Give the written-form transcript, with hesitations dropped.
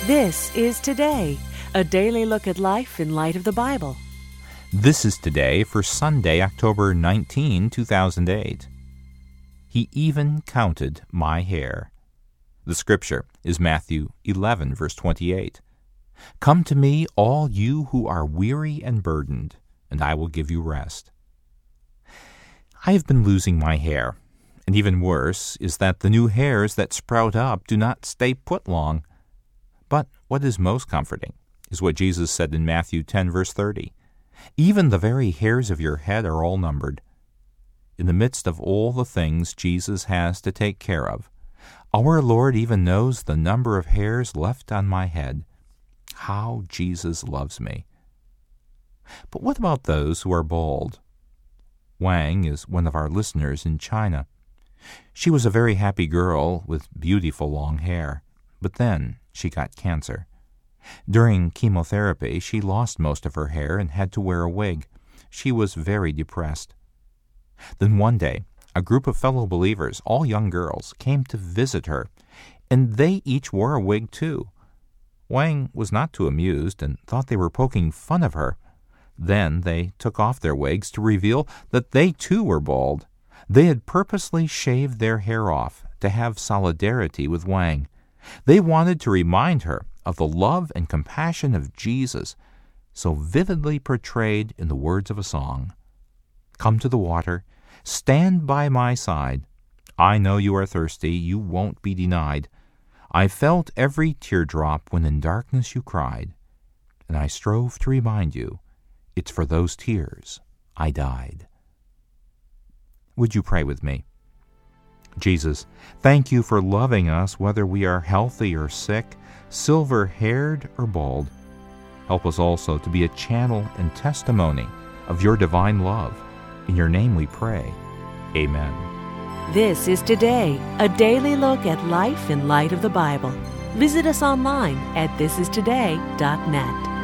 This is Today, a daily look at life in light of the Bible. This is Today for Sunday, October 19, 2008. He even counted my hair. The scripture is Matthew 11, verse 28. Come to me, all you who are weary and burdened, and I will give you rest. I have been losing my hair, and even worse is that the new hairs that sprout up do not stay put long. But what is most comforting is what Jesus said in Matthew 10, verse 30. Even the very hairs of your head are all numbered. In the midst of all the things Jesus has to take care of, our Lord even knows the number of hairs left on my head. How Jesus loves me. But what about those who are bald? Wang is one of our listeners in China. She was a very happy girl with beautiful long hair, but then she got cancer. During chemotherapy, she lost most of her hair and had to wear a wig. She was very depressed. Then one day, a group of fellow believers, all young girls, came to visit her, and they each wore a wig too. Wang was not too amused and thought they were poking fun of her. Then they took off their wigs to reveal that they too were bald. They had purposely shaved their hair off to have solidarity with Wang. They wanted to remind her of the love and compassion of Jesus, so vividly portrayed in the words of a song. Come to the water, stand by my side. I know you are thirsty, you won't be denied. I felt every teardrop when in darkness you cried, and I strove to remind you, it's for those tears I died. Would you pray with me? Jesus, thank you for loving us whether we are healthy or sick, silver-haired or bald. Help us also to be a channel and testimony of your divine love. In your name we pray. Amen. This is Today, a daily look at life in light of the Bible. Visit us online at thisistoday.net.